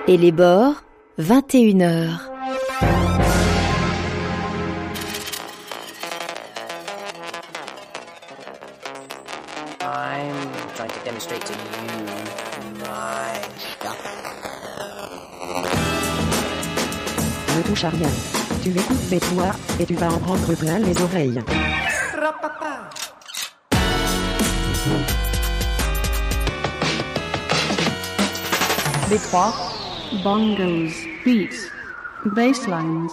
Et les bords, 21h. I'm trying to demonstrate to you my stuff. Ne touche à rien. Tu écoutes B3 et tu vas en prendre plein les oreilles. B3, bongos, beats, basslines.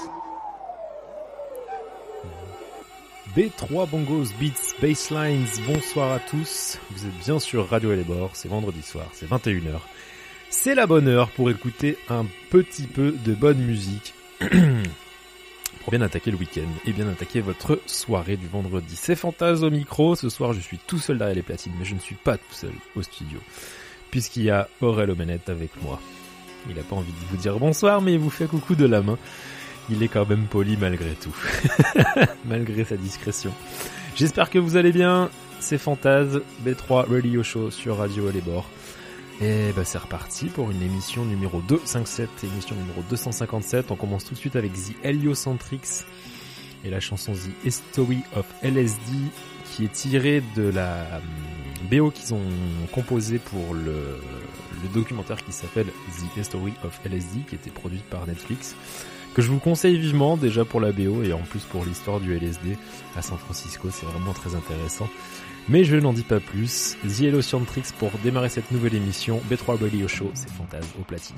B3 bongos, beats, basslines, bonsoir à tous. Vous êtes bien sur Radio et les bords, c'est vendredi soir, c'est 21h. C'est la bonne heure pour écouter un petit peu de bonne musique. Pour bien attaquer le week-end et bien attaquer votre soirée du vendredi. C'est Fantas au micro, ce soir je suis tout seul derrière les platines, mais je ne suis pas tout seul au studio. Puisqu'il y a Aurel aux manettes avec moi. Il n'a pas envie de vous dire bonsoir, mais il vous fait coucou de la main. Il est quand même poli malgré tout. Malgré sa discrétion. J'espère que vous allez bien. C'est Fantas, B3 Radio Show sur Radio Les Bords. Et bah c'est reparti pour une émission numéro 257, émission numéro 257. On commence tout de suite avec The Heliocentrics et la chanson The History of LSD qui est tirée de la BO qu'ils ont composée pour le documentaire qui s'appelle The History of LSD qui était produit par Netflix, que je vous conseille vivement déjà pour la BO et en plus pour l'histoire du LSD à San Francisco, c'est vraiment très intéressant. Mais je n'en dis pas plus. The Heliocentrics pour démarrer cette nouvelle émission. B3 Radio Show, c'est Fantas au platine.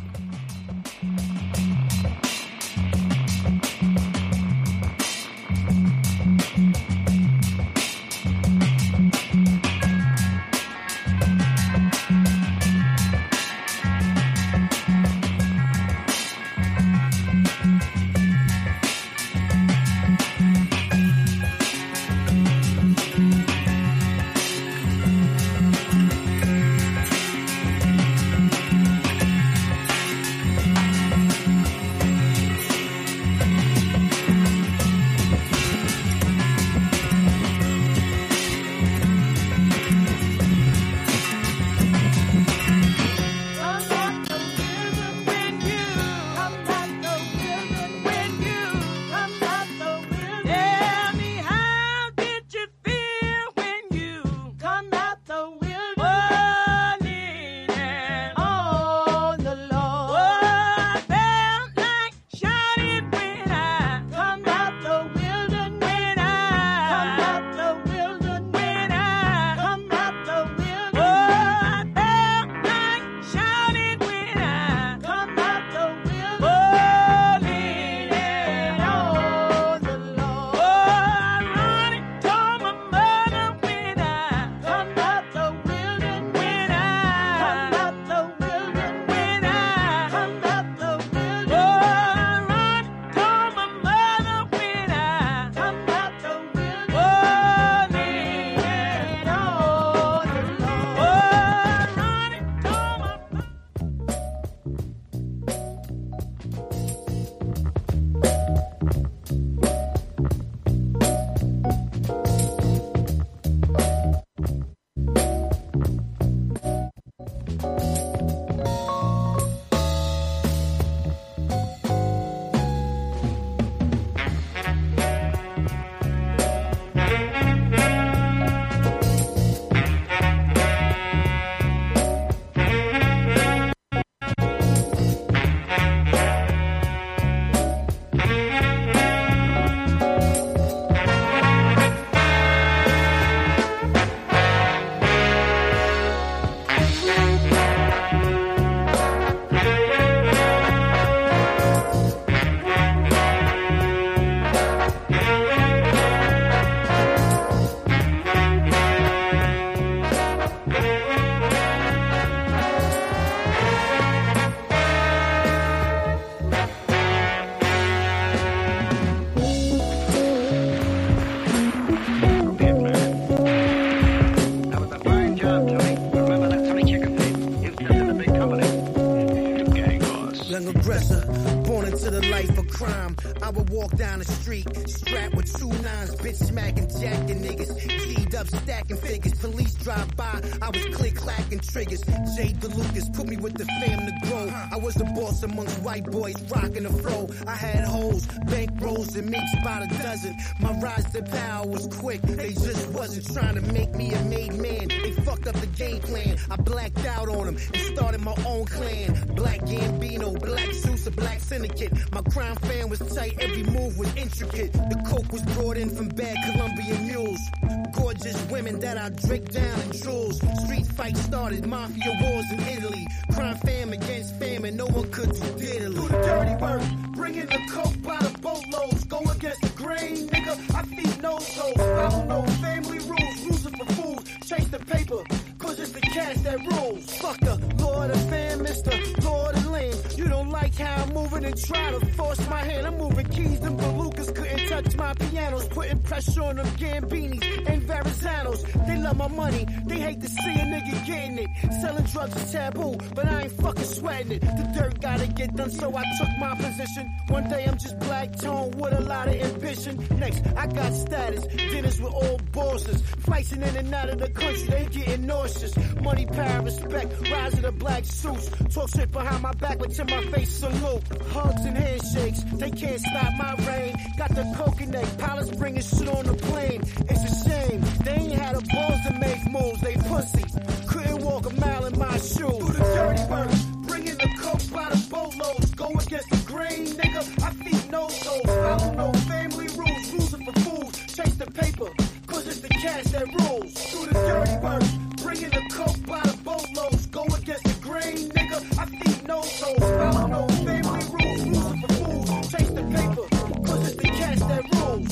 to the life of crime. I would walk down the street, strapped with 2 9s, bitch smacking, jacking niggas, G'd up, stacking figures. Police drive by, I was click-clacking triggers. Jay DeLucas put me with the fam to grow. I was the boss amongst white boys, rocking the flow. I had hoes, bank rolls, and meats by the dozen. My rise to power was quick, they just wasn't trying to make me a made man. They fucked up the game plan, I blacked out on them and started my own clan. Black Gambino, Black Zeus, a Black Syndicate. My crime fan was tight, every move was intricate. The coke was brought in from bad Colombian mules. Gorgeous women that I drink down in jewels. Street fights started, mafia wars in Italy. Crime fam against famine, no one could do diddly. Do the dirty work, bring in the coke by the boatloads. Go against the grain, nigga, I feed no-nos. I don't know family rules, rules are for fools. Chase the paper, cause it's the cash that rules. Fuck the Lord of Fam, Mr. Lord of Lame. You don't like how I'm moving and try to force my hand. I'm moving keys, them Belugas couldn't touch my pianos. Putting pressure on them Gambinis and Verizanos. They love my money, they hate to see a nigga getting it. Selling drugs is taboo, but I ain't fucking sweating it. The dirt gotta get done, so I took my position. One day I'm just black tone with a lot of ambition. Next, I got status, dinners with old bosses. Flights in and out of the country, they getting nauseous. Money, power, respect, rise of the black suits. Talk shit behind my back, but to my face salute. Hugs and handshakes, they can't stop my reign. Got the coconut, pilots bringing shit on the plane. It's a shame, they ain't had the balls to make moves, they pussy. Couldn't walk a mile in my shoes. Do the dirty work, bring in the coke by the boatloads. Go against the grain, nigga, I feed no-nos. I don't know family rules, rules are for fools. Chase the paper, cause it's the cash that rules. Do the dirty work, bring in the coke by the boatloads. Go against the grain, nigga, I feed no-nos. I don't know family rules, rules are for fools. Chase the paper, cause it's the cash that rules.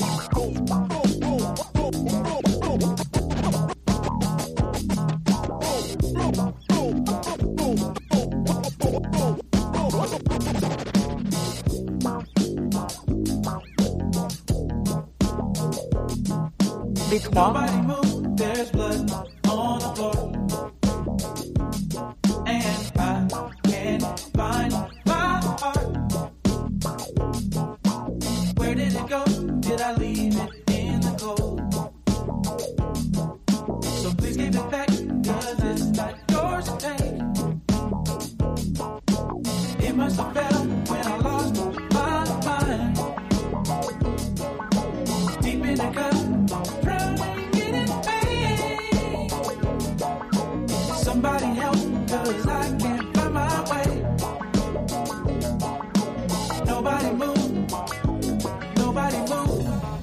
Nobody move, there's blood on the floor. And I can't find my heart. Where did it go? Did I leave it in the cold? So please give it back, cause it's not yours to take. It must have fell when I lost my mind. Deep in the gut. Somebody help, cause I can't find my way. Nobody move, nobody move.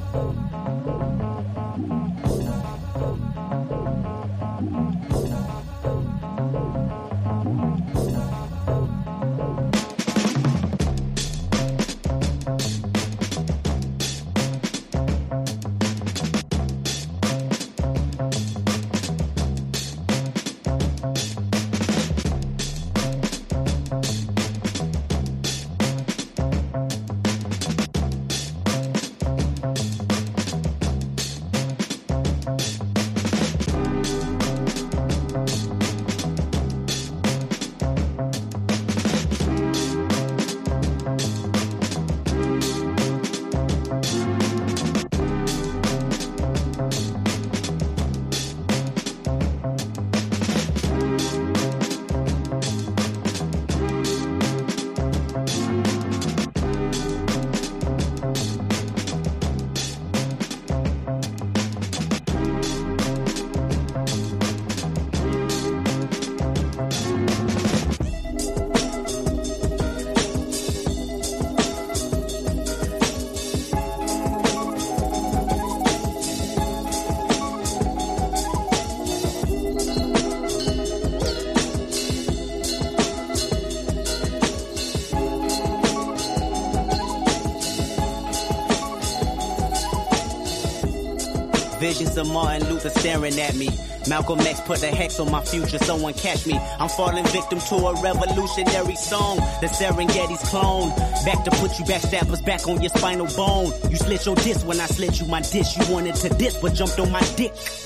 Visions of Martin Luther staring at me. Malcolm X put the hex on my future, someone catch me. I'm falling victim to a revolutionary song, the Serengeti's clone. Back to put you backstabbers back on your spinal bone. You slit your disc when I slit you my dish. You wanted to diss but jumped on my dick.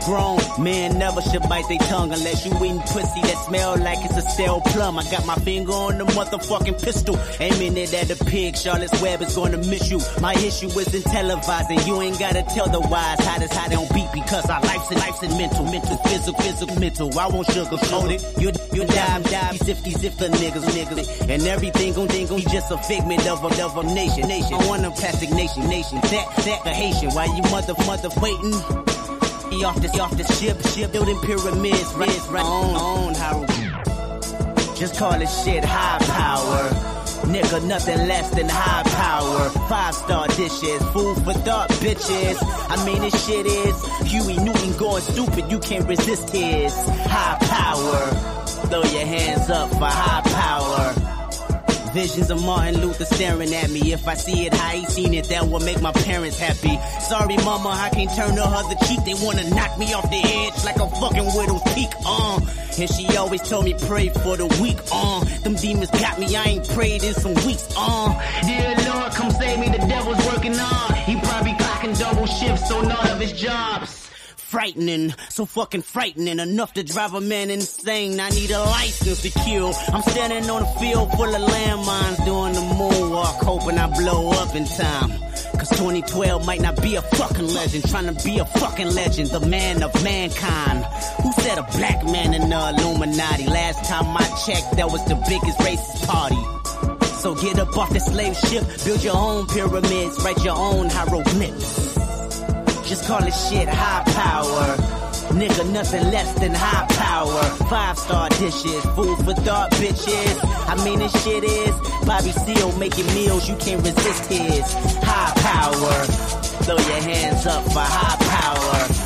grown. Man never should bite their tongue unless you eating pussy that smell like it's a stale plum. I got my finger on the motherfucking pistol, aiming it at the pig. Charlotte's Web is gonna miss you. My issue isn't televised, and you ain't gotta tell the wise how this how they don't beat, because our life's in mental, physical, mental. I won't sugarcoat it. You die, these if the niggas, and everything gon' be just a figment of a nation. I want a plastic nation, that the Haitian. Why you mother waiting? Off the ship, building pyramids, right on how. Just call this shit high power. Nigga, nothing less than high power. 5-star dishes, food for thought, bitches. I mean, this shit is Huey Newton going stupid. You can't resist his high power. Throw your hands up for high power. Visions of Martin Luther staring at me. If I see it how he seen it, that will make my parents happy. Sorry, mama, I can't turn the other cheek. They wanna knock me off the edge like a fucking widow's peak. And she always told me pray for the weak. Them demons got me, I ain't prayed in some weeks. Dear Lord, come save me, the devil's working on. He probably clocking double shifts on all of his jobs. Frightening, so fucking frightening, enough to drive a man insane. I need a license to kill. I'm standing on a field full of landmines doing the moonwalk, hoping I blow up in time. Cause 2012 might not be a fucking legend, trying to be a fucking legend, the man of mankind. Who said a black man in the Illuminati? Last time I checked, that was the biggest racist party. So get up off the slave ship, build your own pyramids, write your own hieroglyphs. Just call this shit high power. Nigga, nothing less than high power. 5-star dishes, food for thought, bitches. I mean, this shit is Bobby Seale making meals, you can't resist his high power. Throw your hands up for high power.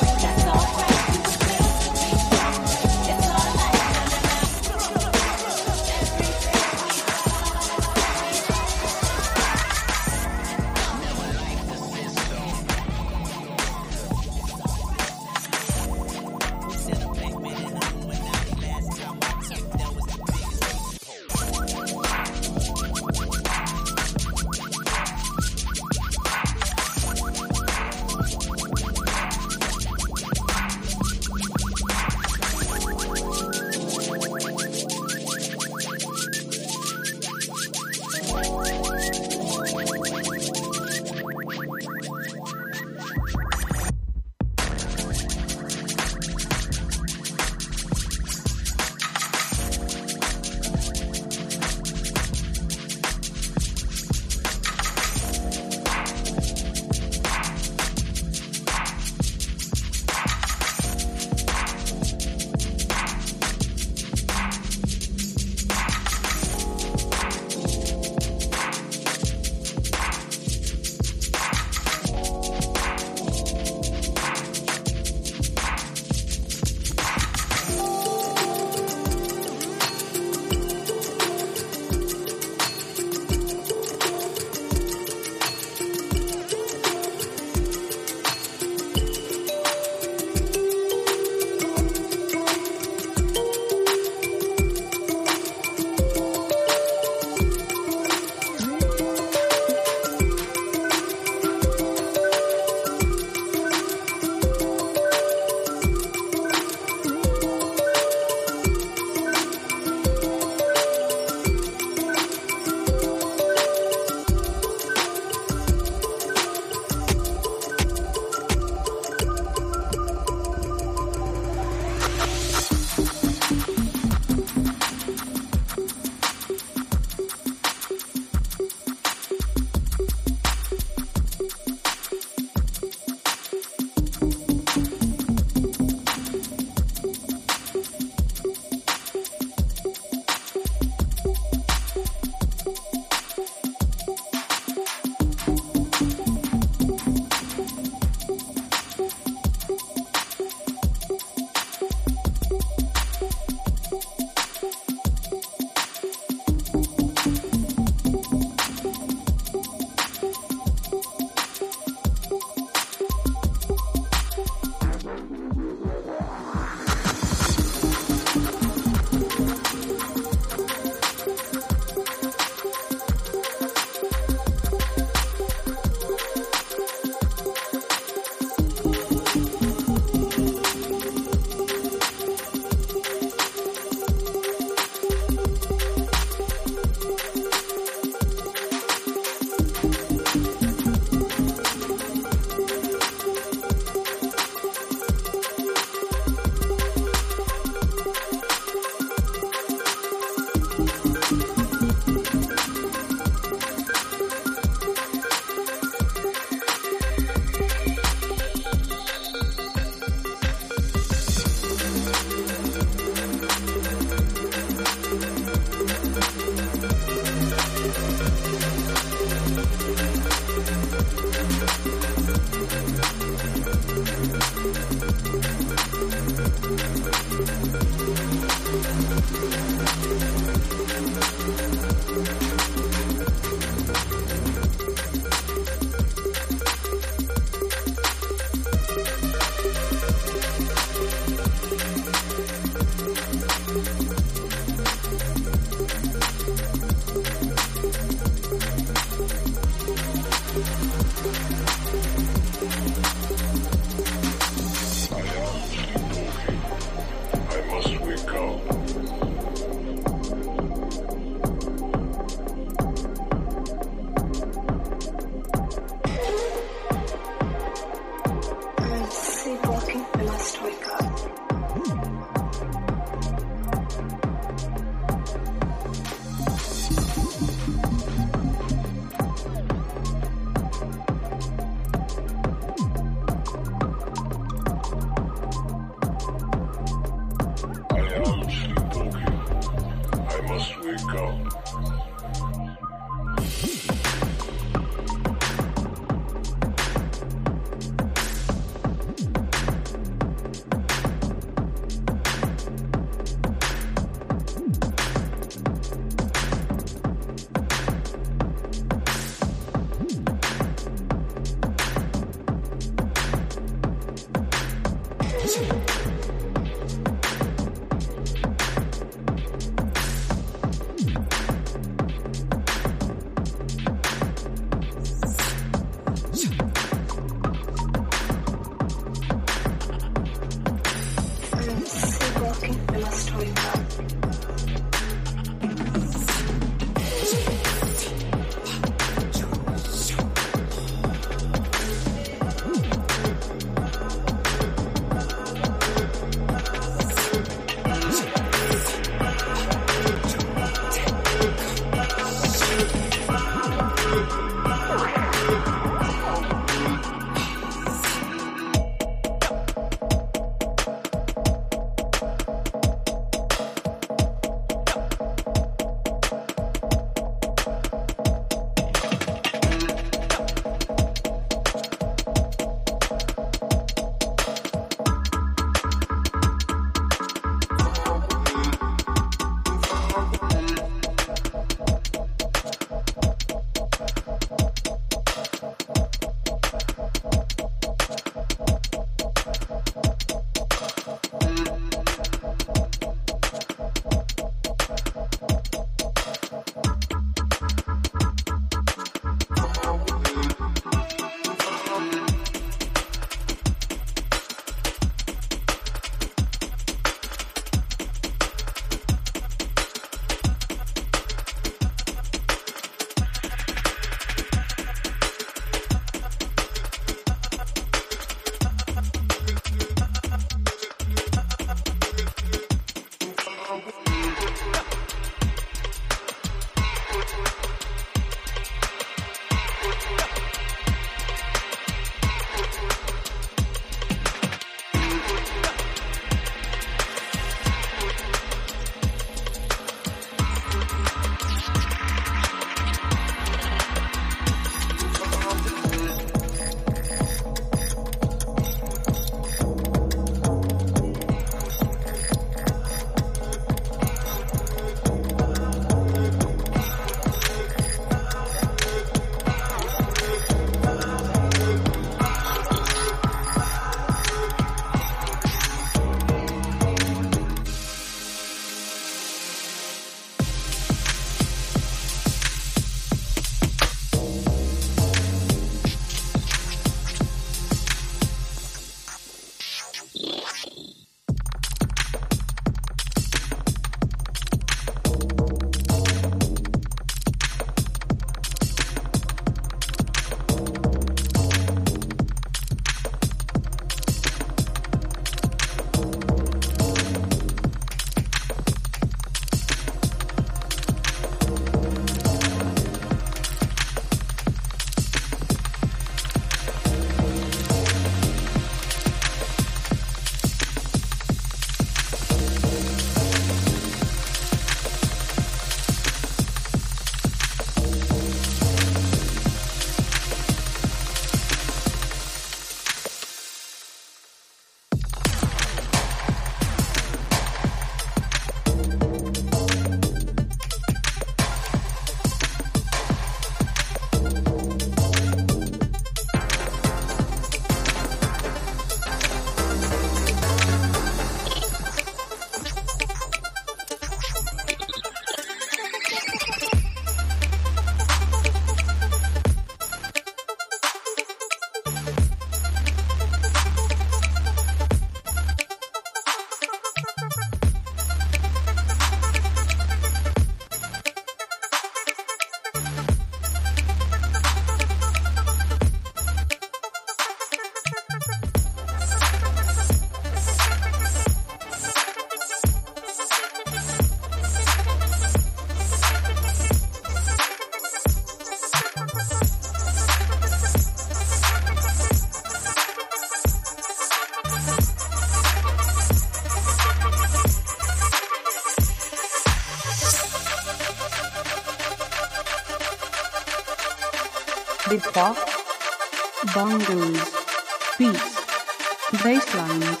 B3 bongos, beats, basslines.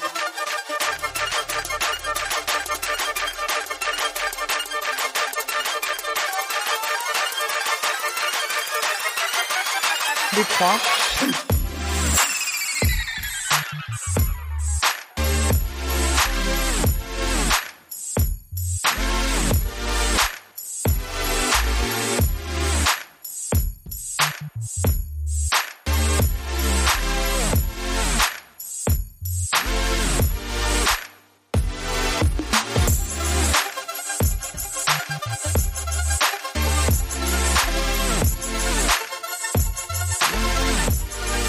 B3 B3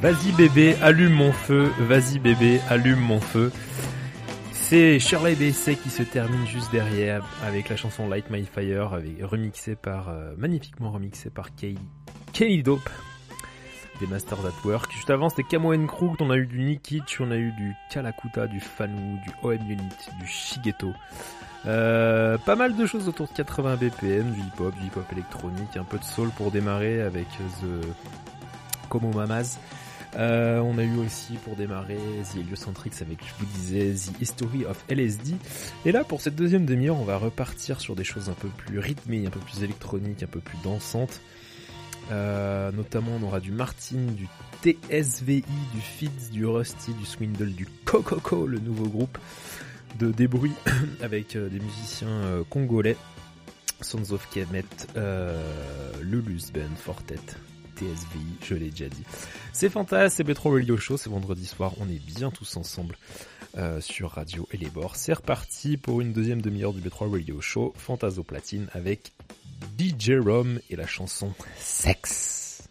Vas-y bébé, allume mon feu, vas-y bébé, allume mon feu. C'est Shirley Bassey qui se termine juste derrière avec la chanson Light My Fire, magnifiquement remixée par Kenny Dope des Masters at Work. Juste avant c'était Camo & Krug, on a eu du Nikitch, on a eu du Kalakuta, du Fanu, du OM Unit, du Shigeto. Pas mal de choses autour de 80 BPM, du hip-hop électronique, un peu de soul pour démarrer avec The Como Mamas. On a eu aussi pour démarrer The Heliocentrics avec, je vous disais, The History of LSD. Et là, pour cette deuxième demi-heure, on va repartir sur des choses un peu plus rythmées, un peu plus électroniques, un peu plus dansantes. Notamment, on aura du Martin, du TSVI, du Fitz, du Rusty, du Swindle, du Kokoko, le nouveau groupe de débrouille avec des musiciens congolais, Sons of Kemet, Lulus Ben, Fortet, TSVI, je l'ai déjà dit. C'est fantastique, c'est B3 Radio Show, c'est vendredi soir, on est bien tous ensemble sur Radio et les bords. C'est reparti pour une deuxième demi-heure du B3 Radio Show, Fantaso Platine avec DJ Rom et la chanson Sex.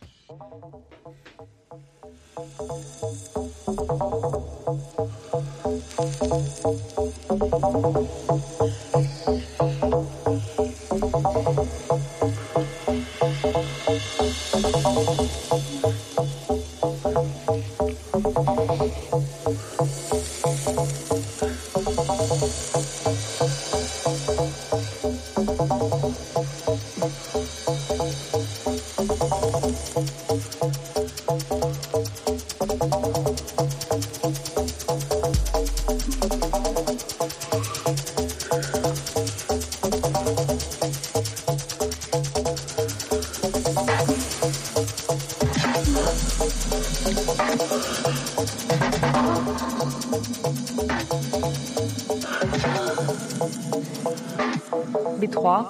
B3.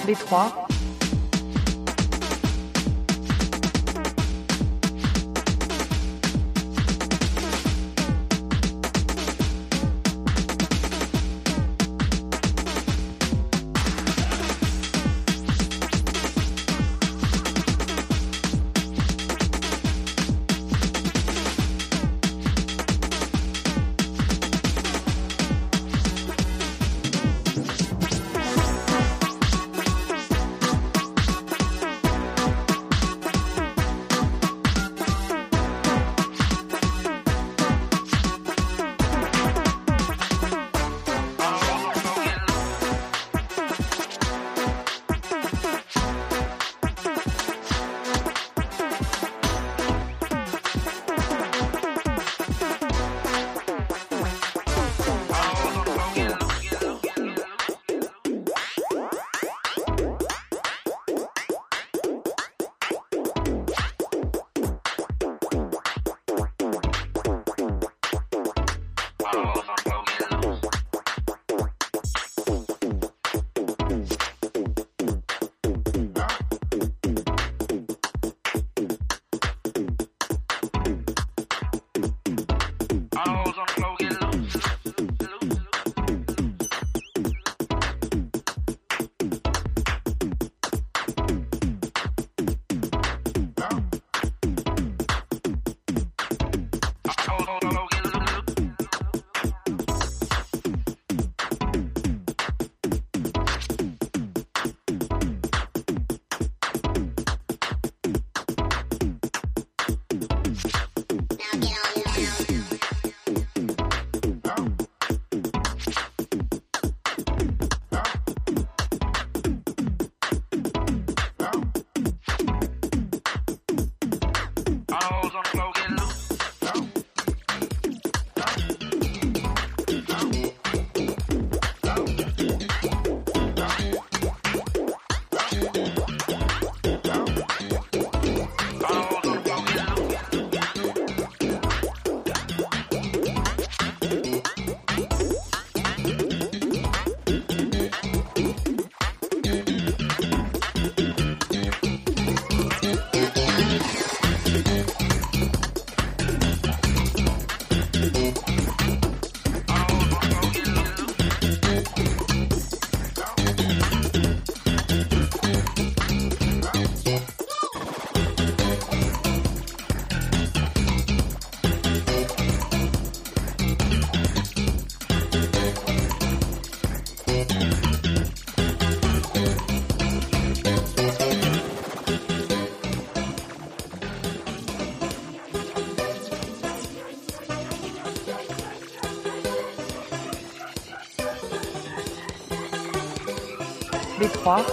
B3, B3,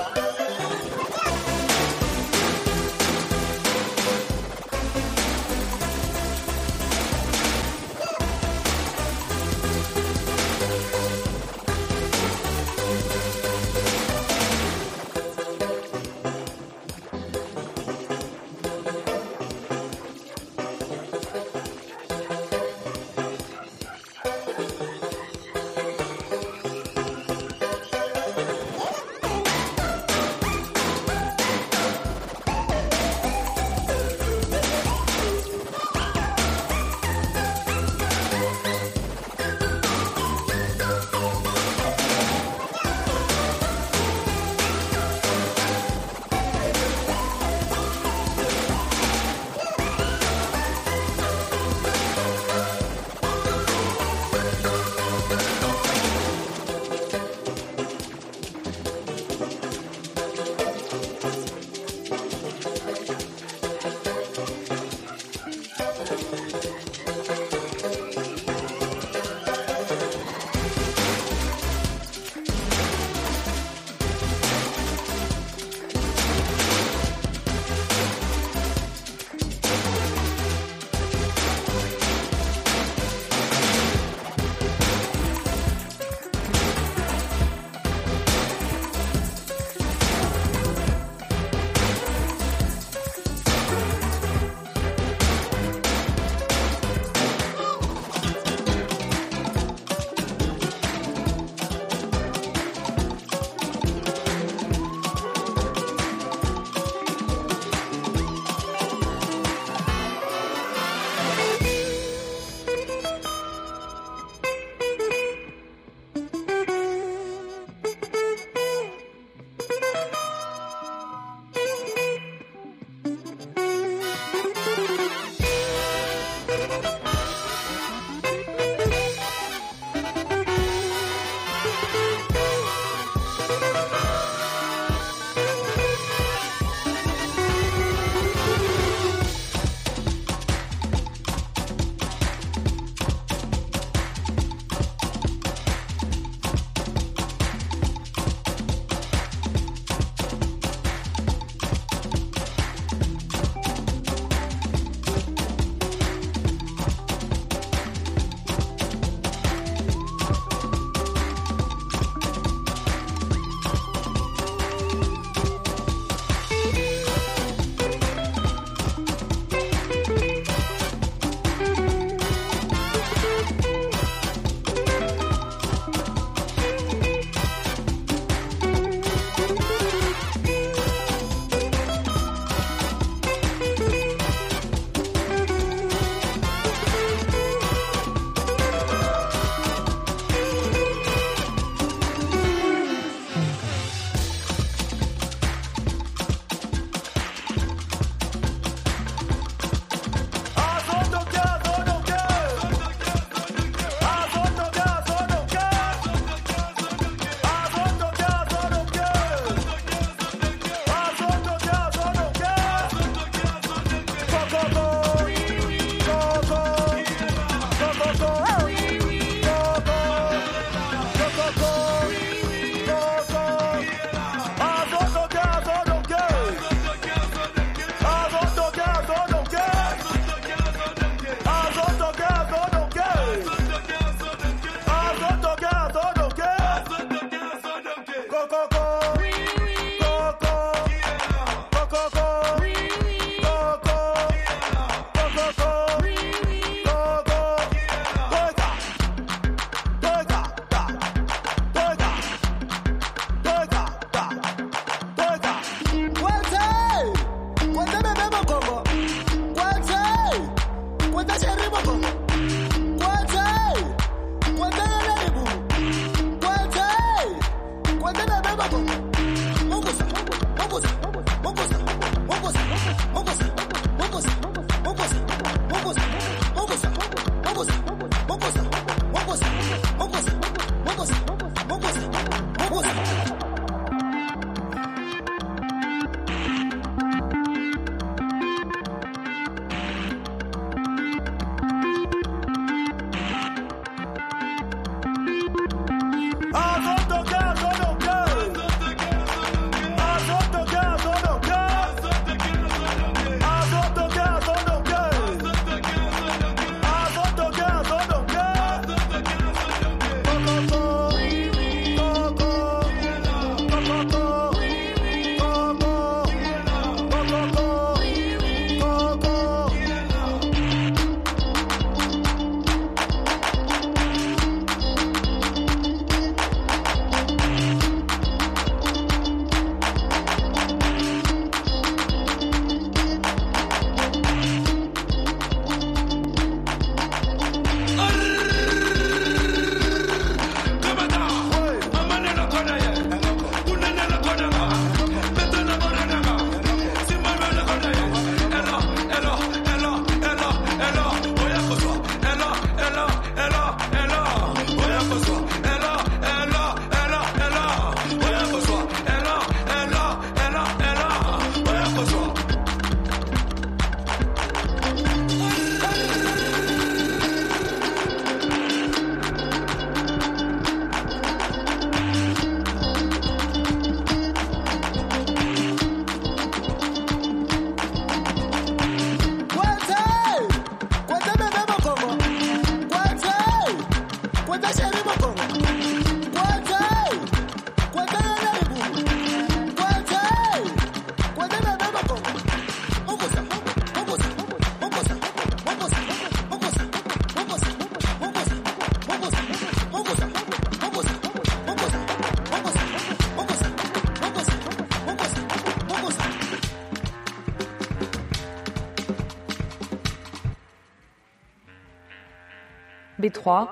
B3,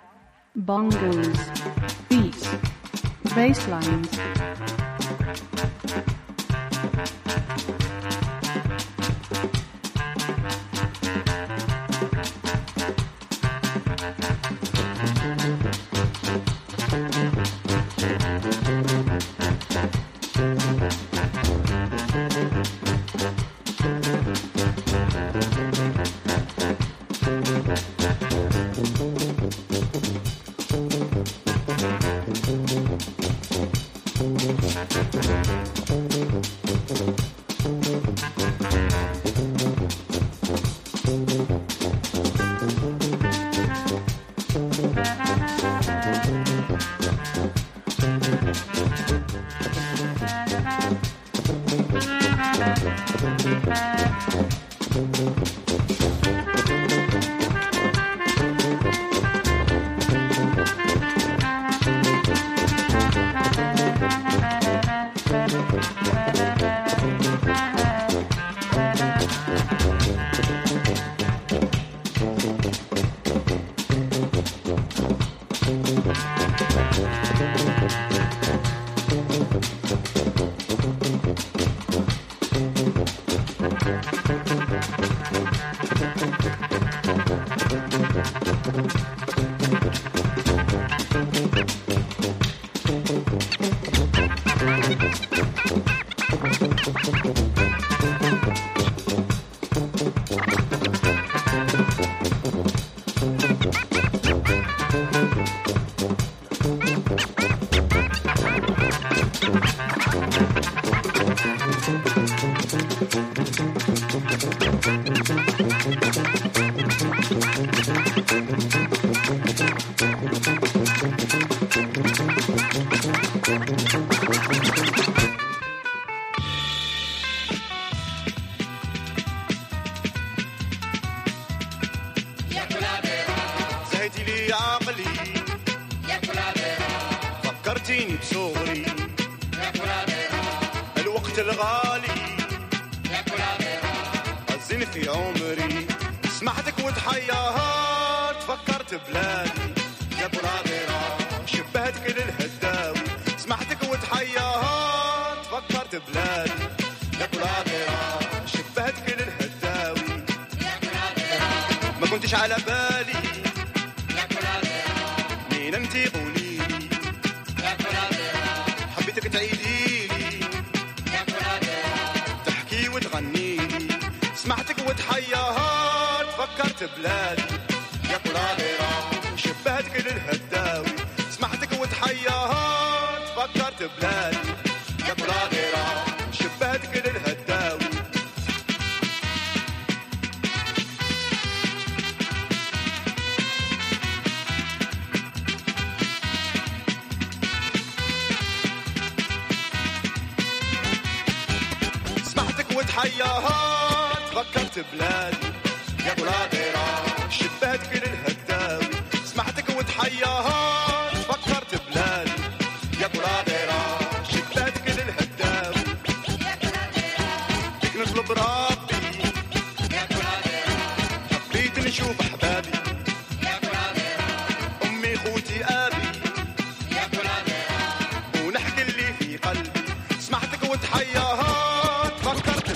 bongos, beats, basslines. الغالي أزين في عمري سمحتك وتحيي فكرت بلادي يا برادرة شبهتك للهداوي سمعتك وتحياها فكرت بلادي يا برادرة شبهتك للهداوي يا برادرة ما كنتش على بالي يا برادرة مين انتي قوليلي يا برادرة حبيتك تعيديلي يا برادرة تحكي وتغنيلي سمعتك وتحياها فكرت بلادي يا برادرة شبهتك للهداوي سمعتك وتحياها فكرت بلادي يا برادرة شبهتك للهداوي سمعتك وتحياها فكرت بلادي يا برادرة شبهتك للهداوي سمعتك وتحياها فكرت بلادي يا برادرة شبهتك للهداوي فيك نطلب ربي يا برادرة حبيت نشوف احبابي يا برادرة امي خوتي ابي يا برادرة ونحكي اللي في قلبي سمعتك وتحياها فكرت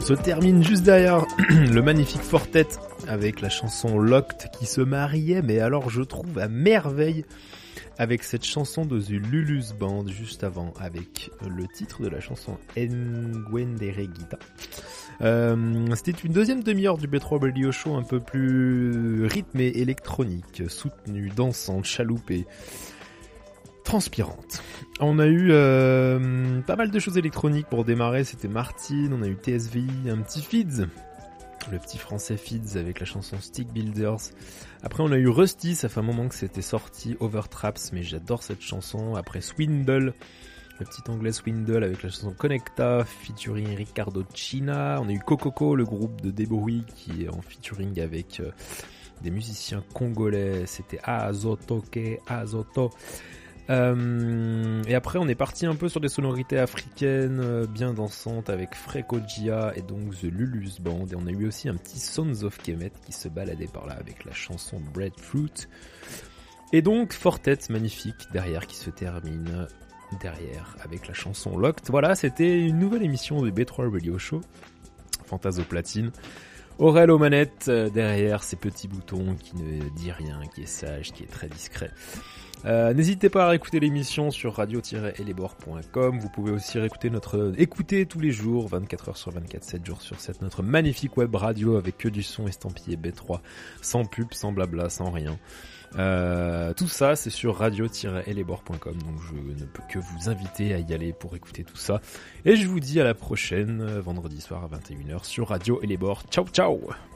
se termine juste derrière le magnifique Fortet avec la chanson Locked qui se mariait, mais alors je trouve à merveille avec cette chanson de The Lulus Band juste avant, avec le titre de la chanson Nguenderegita. C'était une deuxième demi-heure du B3 Radio Show un peu plus rythmée, électronique, soutenue, dansante, chaloupée, transpirante. On a eu pas mal de choses électroniques pour démarrer, c'était Martin, on a eu TSVI, un petit Fids, le petit français Fids avec la chanson Stick Builders. Après on a eu Rusty, ça fait un moment que c'était sorti, Overtraps, mais j'adore cette chanson. Après Swindle, le petit anglais Swindle avec la chanson Connecta, featuring Ricardo China. On a eu Kokoko, le groupe de débrouille qui est en featuring avec des musiciens congolais, c'était Azotoke, Azoto. Et après on est parti un peu sur des sonorités africaines bien dansantes avec Frekojia et donc The Lulus Band, et on a eu aussi un petit Sons of Kemet qui se baladait par là avec la chanson Breadfruit, et donc Fortet magnifique derrière qui se termine derrière avec la chanson Locked. Voilà, c'était une nouvelle émission du B3 Radio Show, Fantasoplatine. Aurel aux manettes, derrière ces petits boutons qui ne dit rien, qui est sage, qui est très discret. N'hésitez pas à réécouter l'émission sur radio-elébor.com. Vous pouvez aussi écouter tous les jours, 24 heures sur 24, 7 jours sur 7, notre magnifique web radio avec que du son estampillé B3, sans pub, sans blabla, sans rien. Tout ça, c'est sur radio-elébor.com, donc je ne peux que vous inviter à y aller pour écouter tout ça. Et je vous dis à la prochaine, vendredi soir à 21h sur Radio Elébor. Ciao, ciao!